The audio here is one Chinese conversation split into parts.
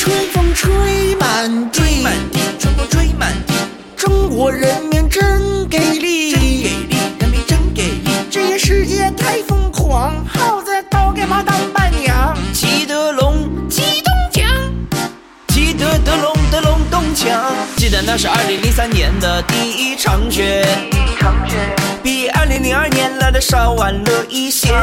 春风吹满地， 吹满地，春风吹满地。 中国人民真给力， 真给力，人民真给力。 这个世界太疯狂，好在都给妈当伴娘。 骑得龙，骑东江，骑得龙的龙东强。记得那是2003年的第一场雪，比2002年来的稍晚了一些。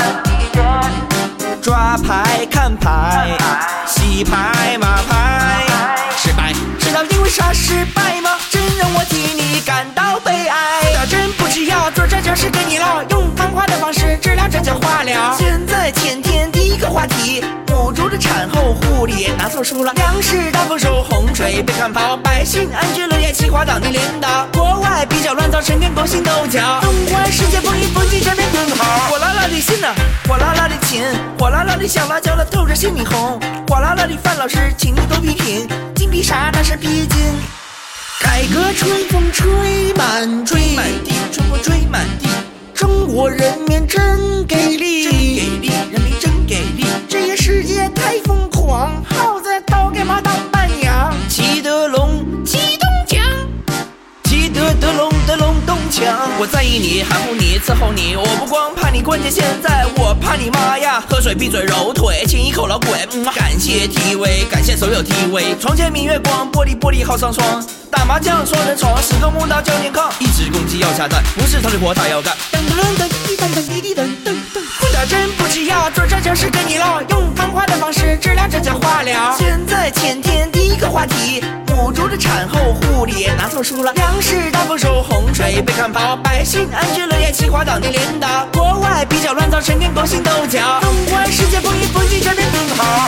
抓牌看牌，洗牌马牌，失败，知道因为啥失败吗？真让我替你感到悲哀。打针不吃药，做这就是给你唠，用漫画的方式治疗，这叫化疗。现在天天第一个话题，母猪的产后护理拿错书了。粮食大丰收，洪水被看跑，百姓安居乐业，企划党的领导。国外比较乱糟，成天勾心斗角，纵观世界风云，风景这边更好。火辣辣的心呐，火辣辣的情，火辣辣的小辣椒了，透着心里红。火辣辣的范老师，请你多批评，金币啥那是披荆。 改革春风吹满地， 吹满地，春风吹满地。 中国人民真给力， 真给力，人民真给力。 这个世界太疯狂，好在都给妈当伴娘。 骑得龙，骑东江，骑得龙的龙东强。我在意你，含糊你，伺候你，我不光怕你，关键现在我怕你妈呀！喝水闭嘴揉腿，亲一口老鬼。感谢 TV， 感谢所有 TV。床前明月光，玻璃好上霜。打麻将双人床，10个木刀9年炕，一只公鸡要下蛋，不是逃离活打要干。 噔噔噔滴噔噔滴滴噔噔噔， 不打针不吃药，做这就是给你唠，用漫画的方式治疗，这叫化疗。现在天天第一个话题，母猪的产后护理拿错书了。粮食大丰收，洪水被看跑，百姓安居乐业，企划党的领导。国外比较乱糟，成天勾心斗角，纵观世界风云，风景这边更好。